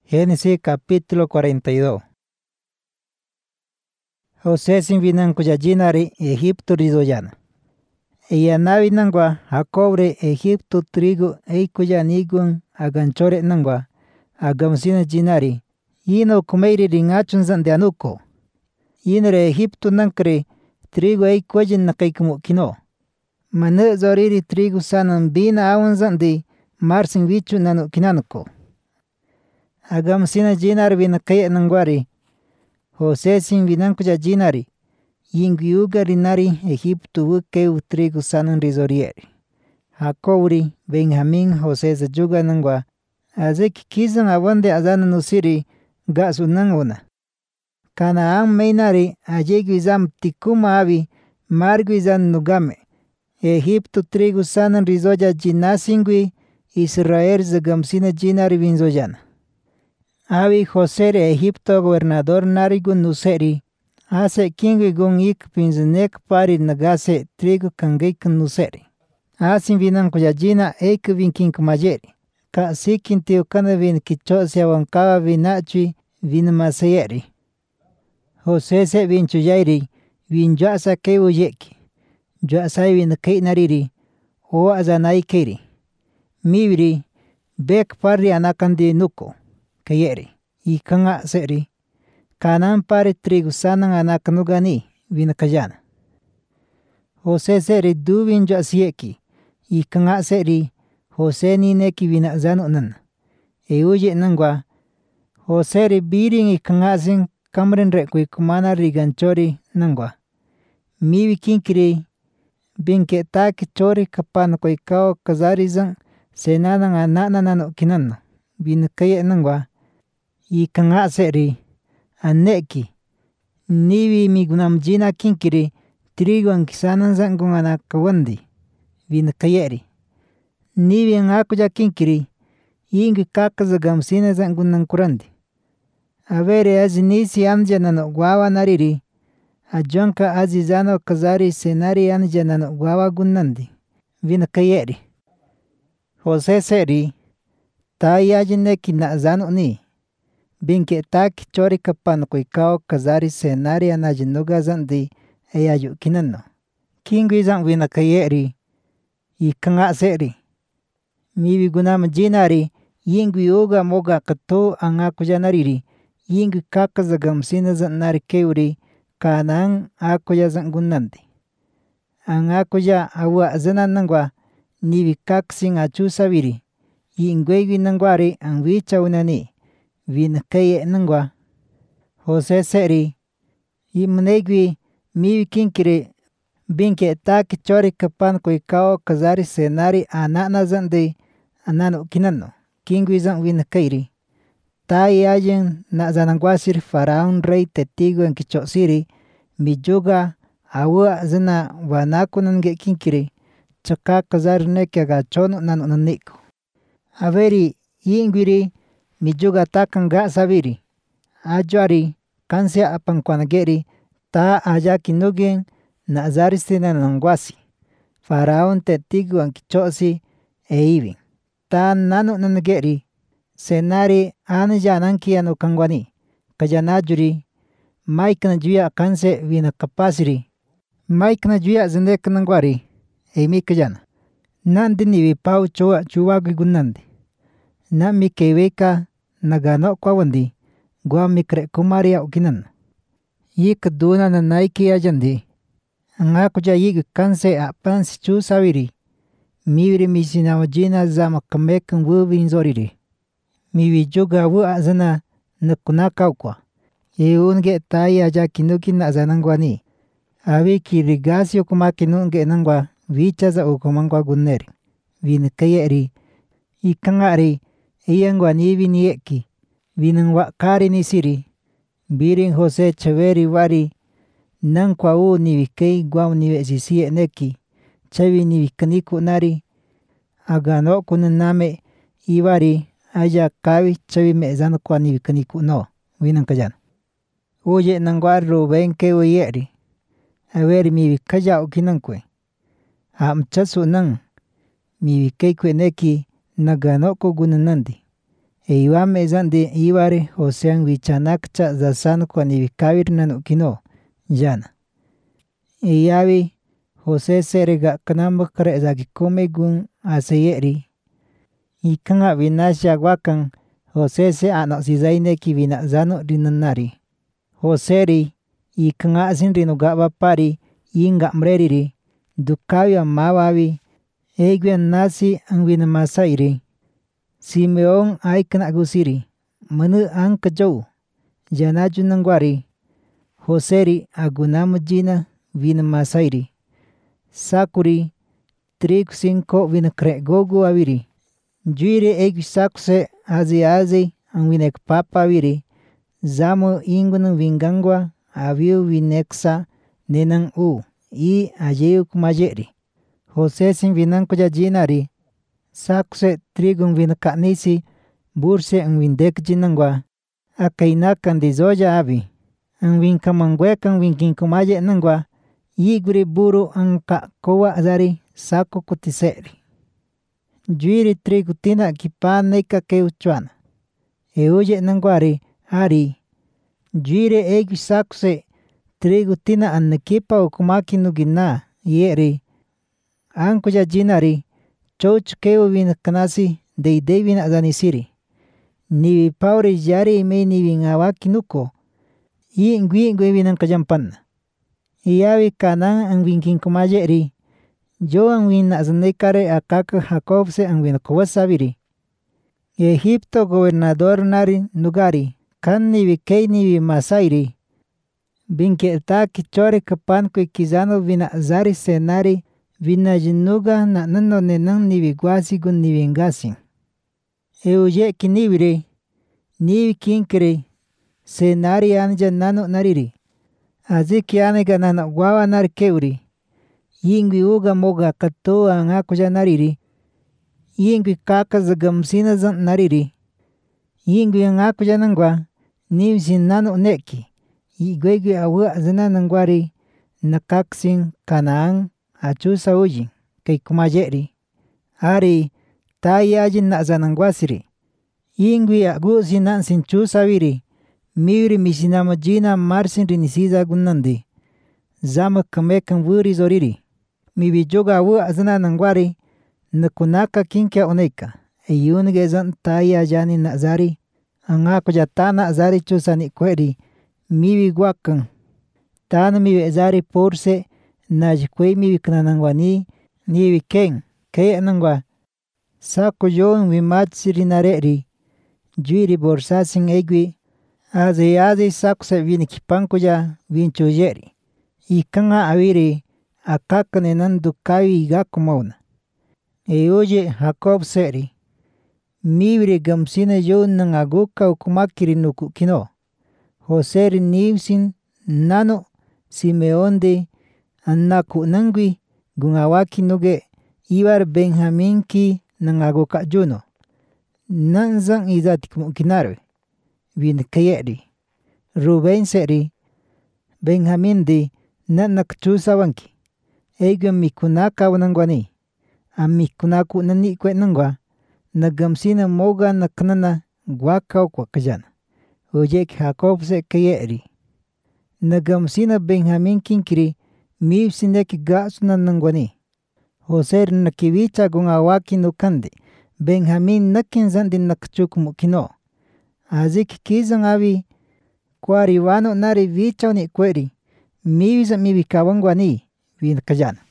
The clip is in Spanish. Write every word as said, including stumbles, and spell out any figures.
Génesis capítulo cuarenta y dos. José sin vinan kuyajinari Egipto rizoyana. Ella navi nangwa hakobre Egipto trigo ei kuyanigun aganchore nangwa agamsina jinari. Yino kumeiri ringachun zande anuko. Yinere Egipto nankre trigo ei kujin nakaikumu kino. Mane zoriri trigo sanan bina awan zande marsin wichu nanu kinanuko. Agamsina jinari binakaya nangwari. José sin vinankuya jinari. Yingyuga rinari Egipto wukeu trigo sanan rizorieri. Hakowri Benjamin José zayuga nangwa. Azek kizan awande azana nusiri gasu nanguna. Kanaan mainari ajegwizam tikuma abi margwizan nugame. Egipto trigo sanan rizoya jinasingwi Israel zagamsina jinari vinzoyana. Abi José re Egipto gobernador narigun nuseri. Ase kingwi gun ik pinzinek pari nagase trigo kangek nuseri. Asin vinan kuyajina eik vinkin kumayeri. Ka sikin tiu kana vin kichose awankawa vinachui vin masayeri. José se vinchu yairi vin jasa kewu yeki. Jasa vin kei nariri o azanai keri. Mibiri bek pari anakandi nuko. Kayeri, ikanga seri. Kanan pare trigo sanan anak nugani, vinakayana. José seri du vinja sieki. Ikanga seri, José ni neki vinazano nan. E uye nangwa. José ri biring ikanga sin kamren rekwi kumana riganchori nangwa. Miwi kinkiri, binke taki chori kapan kwa ikao kazari zang, senanan ananano kinano. Vinakaya nangwa. Ikanga seri aneki niwi migunam jina kinkiri trigo ankisanan zangun anakawandi vinakayeri niwi angakuja kinkiri ingi kakaza gamsina zangun nankurandi avere azinisi anjanano guawa nariri ajonka azizano kazari senari anjanano guawa gunnandi vinakayeri José seri tayajineki na zano ni binke taki chori kapan kwa ikao kazari senari anajinuga zandi ayayu kinano. Kingwi zang vinakayeri. Ikanga seri. Miwi gunam jinari. Yingwi uga moga kato anga kuja nariri. Yingwi kaka zagamsina zang nari keuri. Kanang akuya zang gunandi. Anga kuja awa zanan nangwa. Niwi kaksin achu sabiri. Yingwewi nangwari ang wicha unani. Vinakaya nangwa. José seri. Imunegwi miwi kinkiri. Binke taki chori kapan kwa ikao kazari senari anana zandi anano kinano. Kingwi zang vinakayri. Tai ayen na zanangwasir faraon rey tetigo en kichosiri. Mijuga awa zana wanakunan ge kinkiri. Chaka kazari neke agachono nano naniko. Averi yingwiri. Mijuga takan ga sabiri. Ajuari kansia apankwanageri ta ayaki nugen na azaristina nangwasi. Faraon tetigo ankichosi e ibin. Ta nanu nanageri. Senari anajananki anu kangwani. Kajanajuri. Maikna juya kanse vina kapasiri. Maikna juya zindek nangwari. E mi kajana. Nandini vipau chua chuwagi gunandi. Na mikeweka nagano kwa wandi gua mikre kumaria ukinan yik duna na naiki ajandi anga kuja yik kanse apan sichu sawiri miwiri misina wajina zama kamekan wubin zoriri miwi juga wu azana nakunaka ukwa yeunge tai aja kinuki na zanangwani awi kirigasio kumakinunge nangwa vichaza ukumangwa gunneri vinakayeri ikangari iyangwa niwi nieki. Vinang wakari ni siri. Biring José chaveri wari. Nang kwa u niwi kei guam niwe zisiye neki. Chavi niwi kaniku nari. Agano kunaname iwari. Aya kawi chavi mezano kwa niwi kaniku no. Vinang kajan. Uye nangwari Ruben ke uyeri. Aweri miwi kaya ukinankwe. Amchasu nang. Miwi kei kwe neki. Nagano ko gunanandi. E iwame zandi iware Josean vichanakcha zasano kwa nivikavir nanukino yana. E yavi José serega kanamba kare zakikome gun aseyeri. Ikanga vinasha wakan José se ano sizaine ki vina zano rinanari. José ri ikanga asin rinugaba pari inga mreriri. Dukavia mawavi eguen nasi ang vinamasairi. Simeon aikana gusiri. Manu ang kajau. Janaju nangwari. José ri agunam jina vinamasairi. Sakuri trik cinco vinakre gogu aviri. Juire eg sakse azi azi ang vinek papa aviri. Zamo ingun vingangwa aviu vineksa nenang u. I ajeuk majeri. José sin vinang kuja jinari. Sakse trigung vinakanisi. Burse ang vindek jinangwa. Akainakan di zoja abi. Ang vinkamangwekang vinkinkumaje nangwa. Iguri buru ang ka kowa zari sako kutiseri. Juiri trigu tina kipa neka keuchuana. Euje nangwari ari. Juire egi sakse trigu tina an nekipa ukumaki nugina yeri. Ang kuja jinari chouch keu vinakanasi deidei vinazanisiri. Nivi pauri jari ime nivi ngawaki nuko. I ngui ngui vinangkajampan. Iyawi kanan ang vinkin kumajeri. Jo ang vinazanekare akaka Jacobse ang vinakowasabiri. Egipto gobernador nari nugari. Kan nivi kei nivi masairi. Vinke taki chore kapan kwe kizano vinazari senari. Vinajinuga na nano nenang nivi guasi gun nivi ngasin. Euje kinibire. Nivi kinkere. Senari anja nano nariri. Aziki anega nana wawa nar keuri. Yingwi uga moga katoa nga kuja nariri. Yingwi kaka zagamsina zan nariri. Yingwi nga kuja nangwa. Nimsin nano neki. Igwegwi awa zana nangwari. Nakaksin kanaan. Achusa uji. Kay kumajeri. Ari. Tai ajin na zanangwasiri. Yingwi agu sinan sin chusawiri. Miuri misinama jina marsin rinisiza gunandi. Zama kamekan wuri zoriri. Mibi joga wu azana nangwari. Nakunaka kinkia oneka. Eyunige zan taya jani nazari. Anga kuja tana azari chusani kweri. Mibi guakan. Tana mibi azari porse. Najikwe mibi kananangwani. Nibi ken. Kaya nangwa. Sako yoon wimatsiri nareri. Juiri borsasin egwi. Aze aze sakse vinikipankuja vinchuyeri. Ikanga awiri akakane nandu kawi igakumauna. Eoje Jacob seri. Mibri gamsina yo nang aguka ukumakiri nuku kino. Joseri nivsin nano Simeonde annaku nangwi gungawaki nuge ibar Benjamin ki nang aguka juno. Nanzang izatikumukinaru. Vin kayeri. Ruben seri. Benjamin di nanak chusawanki. Ego mikunaka wanangwani. A mikunaku nani kwe nangwa. Nagamsina moga nakanana guakaw kwa kajana. Ujek Jacob se kayeri. Nagamsina Benjamin kinkiri. Mibsineki gasuna nangwani. Joser nakiwicha gungawaki nukandi. Benjamin nakin zandi nakchukumukino. Azik kizang avi kwari wano nari vichao ni kweri. Miwisa miwi kawangwani. Vin kajana.